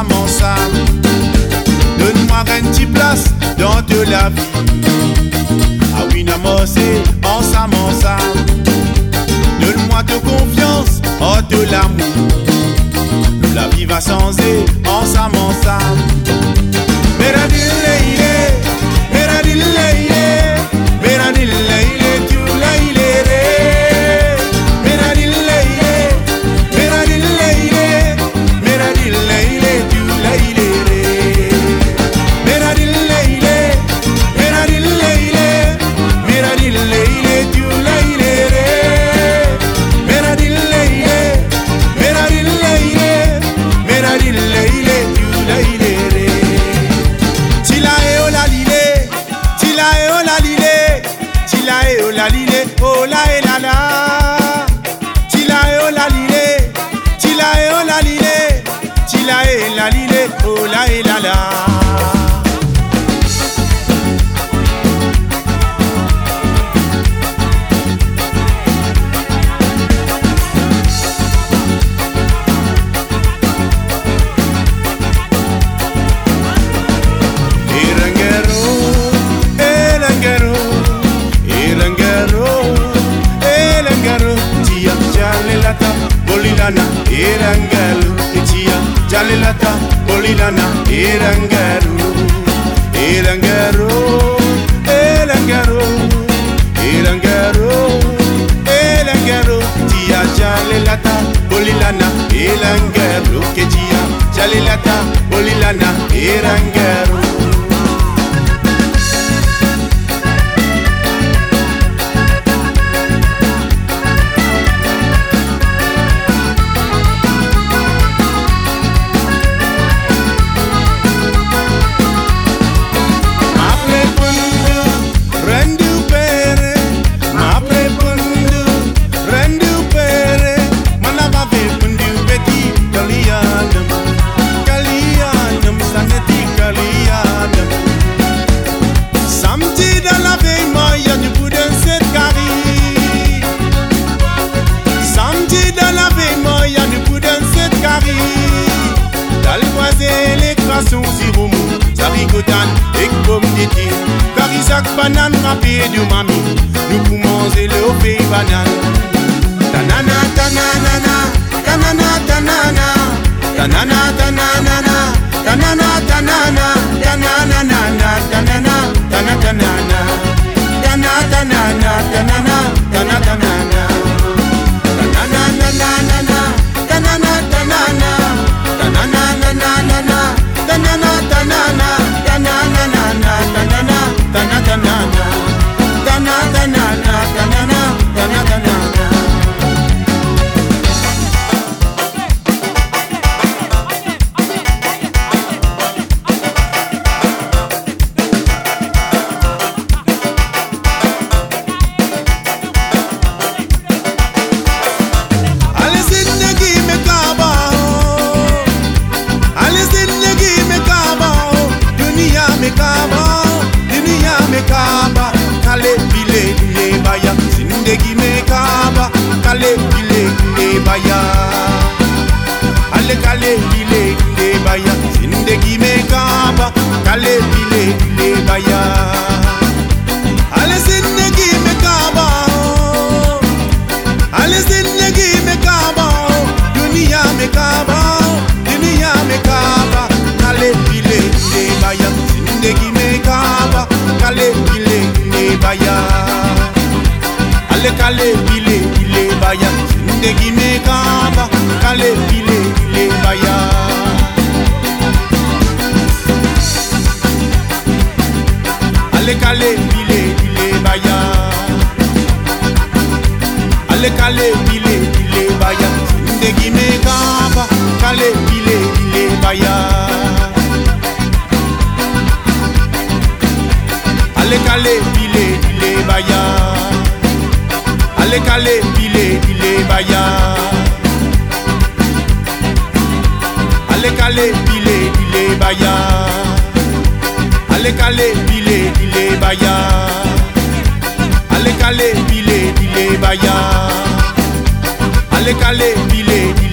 ensemble. Donne-moi une petite place dans de la vie. Ah oui, n'amossé, ensemble. Donne-moi de confiance, oh de l'amour. Nous la vie va changer, ensemble. Oh la e la la, tila e oh la lile, tila e oh la lile, tila e la lile, oh la e la la. Bolilana erangalu etia jalelata bolilana erangalu elangaro elangaro elangaro elangaro tia jalelata bolilana elangaro ketia jalelata bolilana erangaro. Carisac banane râpé de mami, nous pouvons manger le pays banane. Tanana tanana, tanana tanana, tanana tanana, tanana tanana, tanana tanana, tanana tanana, tanana tanana, tanana tanana, tanana tanana, tanana tanana, tanana tanana, tanana tanana, tanana tanana. Kale bile bile baya, zindegi me kaba. Kale bile bile baya, ale kale bile bile baya, zindegi me kaba. Kale bile bile baya, ale zindegi me kaba, ale zindegi me kaba, dunia me kaba, dunia me kaba. Kale bile bile baya, zindegi me kaba. Kale bile baya, ale kale bile bile baya, zindegi me kaba. Kale bile bile baya, ale kale bile bile baya, ale kale bile bile baya, zindegi me kaba. Kale bile bile baya, ale kale bile bile baya, ale kale bile bile baya, ale kale bile bile baya, ale kale bile bile baya, ale kale bile bile baya, ale kale bile bile